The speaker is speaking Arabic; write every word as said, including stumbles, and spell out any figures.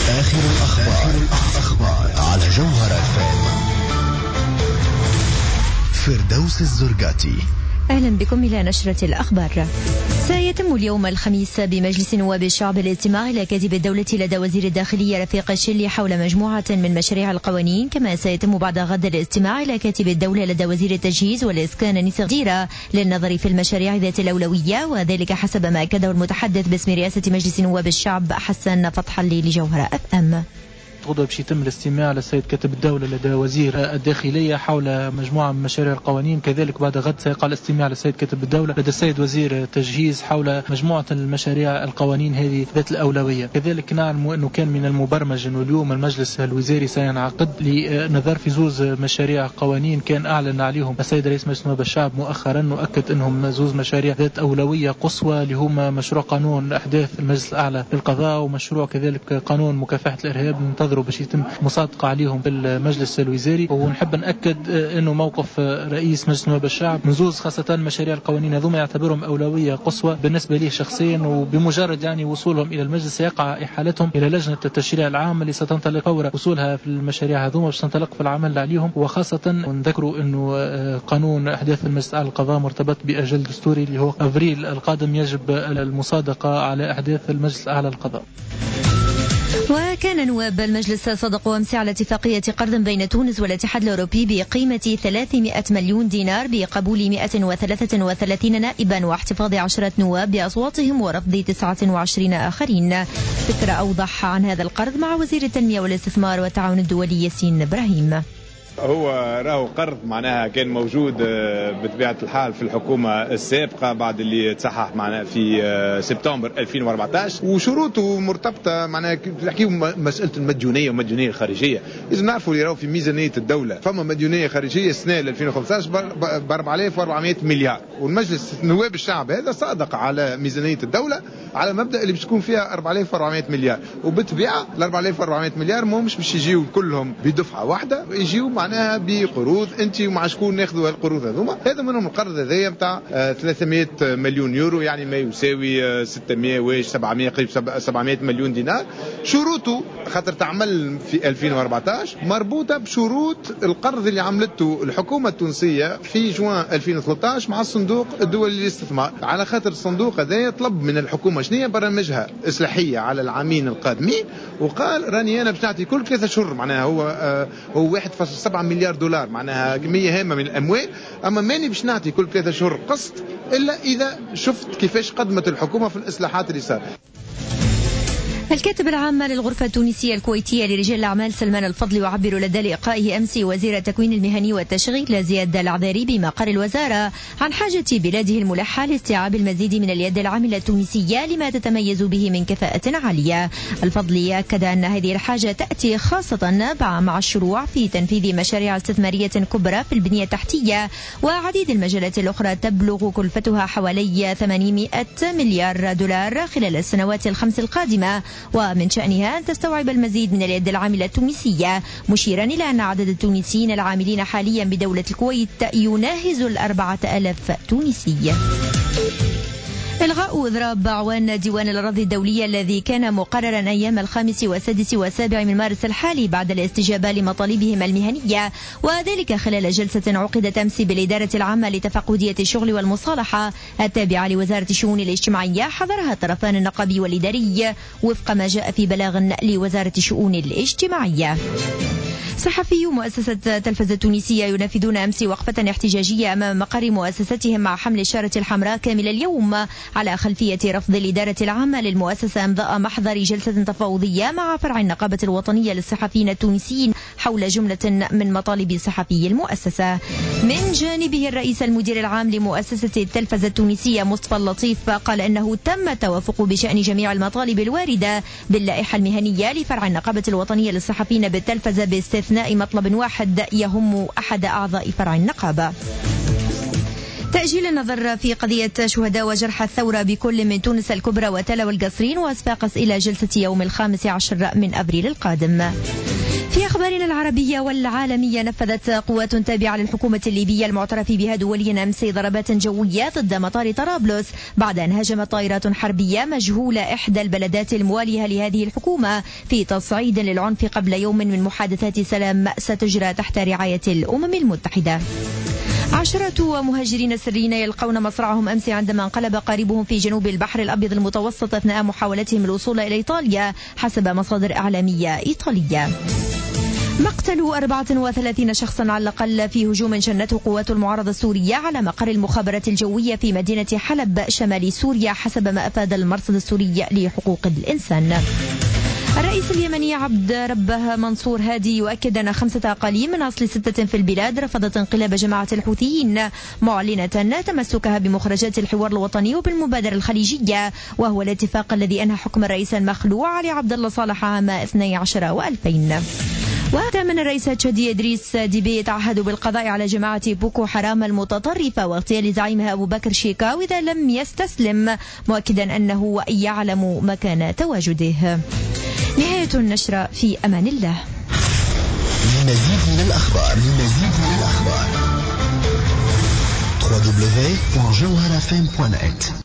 آخر الأخبار, الأخبار على جوهر إف إم. فردوس الزرقاتي. أهلا بكم إلى نشرة الأخبار. سيتم اليوم الخميس بمجلس نواب الشعب الاستماع إلى كاتب الدولة لدى وزير الداخلية رفيق الشلي حول مجموعة من مشاريع القوانين، كما سيتم بعد غد الاستماع إلى كاتب الدولة لدى وزير التجهيز والإسكان نيسر ديرة للنظر في المشاريع ذات الأولوية، وذلك حسب ما أكده المتحدث باسم رئاسة مجلس نواب الشعب حسن فتح الله لجوهر إف إم. غدا باش يتم الاستماع للسيد كاتب الدولة لدى وزير الداخلية حول مجموعة من مشاريع القوانين. كذلك بعد غد سيقع الاستماع للسيد كاتب الدولة لدى السيد وزير التجهيز حول مجموعة المشاريع القوانين هذه ذات الأولوية. كذلك نعلم أنه كان من المبرمج أنه اليوم المجلس الوزاري سينعقد لنظر في زوز مشاريع قوانين كان أعلن عليهم السيد رئيس مجلس نواب الشعب مؤخرا، وأكد أنهم زوز مشاريع ذات أولوية قصوى اللي هما مشروع قانون أحداث المجلس الأعلى للقضاء ومشروع كذلك قانون مكافحة الإرهاب، ننتظروا باش يتم مصادقة عليهم بالمجلس الوزاري. ونحب نأكد أنه موقف رئيس مجلس نواب الشعب منزوز خاصة مشاريع القوانين هذوما يعتبرهم أولوية قصوى بالنسبة ليه شخصيا، وبمجرد يعني وصولهم إلى المجلس سيقع إحالتهم إلى لجنة التشريع العام اللي ستنطلق فور وصولها في المشاريع هذوما باش تنطلق في العمل عليهم. وخاصة نذكروا أنه قانون أحداث المجلس الأعلى للقضاء مرتبط بأجل دستوري اللي هو أفريل القادم يجب المصادقة على أحداث المجلس الأعلى للقضاء. وكان نواب المجلس صدقوا أمس على اتفاقية قرض بين تونس والاتحاد الأوروبي بقيمة ثلاثمائة مليون دينار بقبول مائة وثلاثة وثلاثين نائبا واحتفاظ عشرة نواب بأصواتهم ورفض تسعة وعشرين آخرين. فكرة أوضح عن هذا القرض مع وزير التنمية والاستثمار والتعاون الدولي ياسين إبراهيم. هو راهو قرض معناها كان موجود بطبيعة الحال في الحكومة السابقة بعد اللي تصحح معناها في سبتمبر ألفين وأربعة عشر، وشروطه مرتبطة معناها نحكيو مسألة المديونية والمديونية الخارجية. لازم نعرفوا اللي راهو في ميزانية الدولة فما مديونية خارجية السنة ألفين وخمسة عشر ب أربعة آلاف وأربعمائة مليار، والمجلس نواب الشعب هذا صادق على ميزانية الدولة على مبدأ اللي بتكون فيها أربعة آلاف وأربعمائة مليار، وبالطبيعة ال أربعة آلاف وأربعمائة مليار ما مش باش يجيو كلهم بدفعة واحدة، يجيو معناها بقروض انت ومع شكون ناخذوا القروض هذوما. هذا منهم القرض هذايا نتاع ثلاثمائة مليون يورو، يعني ما يساوي ستمائة واش سبعمائة قريب سبعمائة مليون دينار. شروطه خاطر تعمل في ألفين وأربعة عشر مربوطه بشروط القرض اللي عملته الحكومه التونسيه في جوان ألفين وثلاثة عشر مع الصندوق الدولي للاستثمار، على خاطر الصندوق هذايا طلب من الحكومه شنية برامجها اصلاحيه على العامين القادمين، وقال راني انا باش نعطي كل ثلاثة اشهر معناها هو آه هو واحد فاصلة سبعة مليار دولار معناها كمية هامة من الأموال، أما ماني باش نعطي كل ثلاثة شهور قسط إلا إذا شفت كيفاش قدمت الحكومة في الإصلاحات اللي صارت. الكاتب العام للغرفة التونسية الكويتية لرجال الأعمال سلمان الفضل يعبر لدى لقائه أمس وزير التكوين المهني والتشغيل زياد العذاري بمقر الوزارة عن حاجة بلاده الملحة لاستيعاب المزيد من اليد العاملة التونسية لما تتميز به من كفاءة عالية. الفضل أكد أن هذه الحاجة تأتي خاصة مع الشروع في تنفيذ مشاريع استثمارية كبرى في البنية التحتية وعديد المجالات الأخرى تبلغ كلفتها حوالي ثمانمائة مليار دولار خلال السنوات الخمس القادمة، ومن شأنها أن تستوعب المزيد من اليد العاملة التونسية، مشيرا إلى أن عدد التونسيين العاملين حاليا بدولة الكويت يناهز الأربعة ألاف تونسي. إلغاء إضراب أعوان ديوان الأراضي الدولية الذي كان مقررا أيام الخامس والسادس والسابع من مارس الحالي بعد الاستجابة لمطالبهم المهنية، وذلك خلال جلسة عقدت أمس بالإدارة العامة لتفقدية الشغل والمصالحة التابعة لوزارة الشؤون الاجتماعية، حضرها الطرفان النقابي والإداري وفق ما جاء في بلاغ لوزارة الشؤون الاجتماعية. صحفي مؤسسة تلفزة التونسية ينفذون أمس وقفة احتجاجية أمام مقر مؤسستهم مع حمل الشارة الحمراء كامل اليوم على خلفية رفض الإدارة العامة للمؤسسة إمضاء محضر جلسة تفاوضية مع فرع النقابة الوطنية للصحفيين التونسيين حول جملة من مطالب صحفي المؤسسة. من جانبه الرئيس المدير العام لمؤسسة التلفزة التونسية مصطفى اللطيف قال أنه تم التوافق بشأن جميع المطالب الواردة باللائحة المهنية لفرع النقابة الوطنية للصحفيين بالتلفزة باستثناء مطلب واحد يهم أحد أعضاء فرع النقابة. تأجيل النظر في قضية شهداء وجرحى الثورة بكل من تونس الكبرى وتلا والقصرين وصفاقس إلى جلسة يوم الخامس عشر من أبريل القادم. في أخبارنا العربية والعالمية، نفذت قوات تابعة للحكومة الليبية المعترف بها دوليا أمس ضربات جوية ضد مطار طرابلس بعد أن هاجمت طائرات حربية مجهولة إحدى البلدات الموالية لهذه الحكومة في تصعيد للعنف قبل يوم من محادثات سلام ستجرى تحت رعاية الأمم المتحدة. عشرة مهاجرين سريين يلقون مصرعهم أمس عندما انقلب قاربهم في جنوب البحر الأبيض المتوسط أثناء محاولتهم الوصول إلى إيطاليا حسب مصادر إعلامية إيطالية. مقتل أربعة وثلاثين شخصا على الأقل في هجوم شنته قوات المعارضة السورية على مقر المخابرات الجوية في مدينة حلب شمال سوريا حسب ما أفاد المرصد السوري لحقوق الإنسان. الرئيس اليمني عبد ربه منصور هادي يؤكد أن خمسة أقاليم من أصل ستة في البلاد رفضت انقلاب جماعة الحوثيين، معلنة تمسكها بمخرجات الحوار الوطني وبالمبادرة الخليجية، وهو الاتفاق الذي أنهى حكم الرئيس المخلوع علي عبد الله صالح عام اثني عشر وألفين. وكان الرئيس التشادي إدريس ديبي يتعهد بالقضاء على جماعة بوكو حرام المتطرفة واغتيال زعيمها أبو بكر شيكاو إذا لم يستسلم، مؤكدا أنه يعلم مكان تواجده. نهاية النشرة، في أمان الله. للمزيد من الأخبار للمزيد من الأخبار دبليو دبليو دبليو دوت جوهر اف ام دوت نت